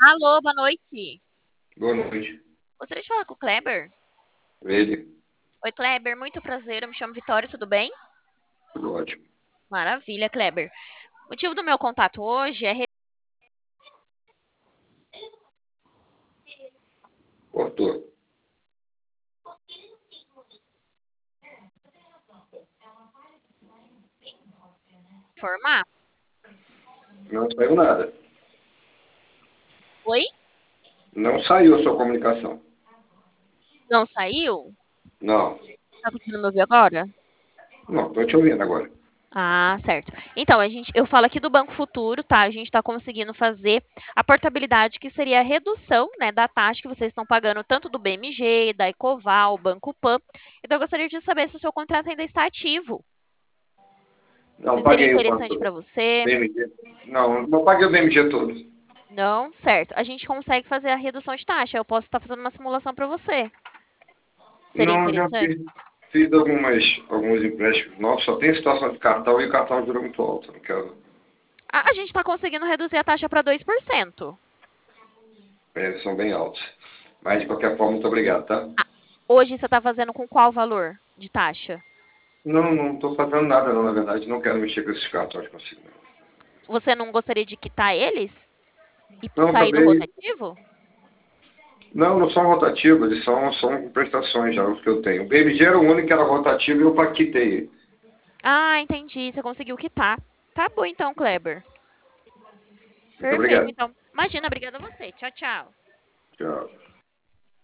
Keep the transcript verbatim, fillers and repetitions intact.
Alô, boa noite. Boa noite. Gostaria de falar com o Kleber. Ele, Oi, Kleber, muito prazer. Eu me chamo Vitória, tudo bem? tudo ótimo. Maravilha, Kleber. O motivo do meu contato hoje é Cortou. reformar. Não saiu nada. Oi? Não saiu a sua comunicação. Não saiu? Não. Tá conseguindo me ouvir agora? Não, estou te ouvindo agora. Ah, certo. Então, a gente, eu falo aqui do Banco Futuro, tá? A gente está conseguindo fazer a portabilidade, que seria a redução, né, da taxa que vocês estão pagando tanto do B M G, da Ecoval, Banco Pan. Então, eu gostaria de saber se o seu contrato ainda está ativo. Não, Se seria paguei o interessante para banco você. B M G. Não, não paguei o B M G todo. Não, certo. A gente consegue fazer a redução de taxa. Eu posso estar fazendo uma simulação para você. Seria Não, já interessante? fiz, fiz algumas, alguns empréstimos novos, só tem situação de cartão e o cartão virou muito alto. Não quero. A, a gente está conseguindo reduzir a taxa para dois por cento. É, eles são bem altos. Mas de qualquer forma, muito obrigado, tá? Hoje você está fazendo com qual valor de taxa? Não, não estou fazendo nada não, na verdade. Não quero mexer com esses cartões consigo. Você não gostaria de quitar eles e Não, não sair do acabei. rotativo? Não, não são rotativos, eles são, são prestações já, os que eu tenho. O B M G era o único que era rotativo e eu paquitei. Ah, entendi. Você conseguiu quitar. Tá bom então, Kleber. Muito Perfeito. obrigado. Então, imagina, obrigada a você. Tchau, tchau. Tchau.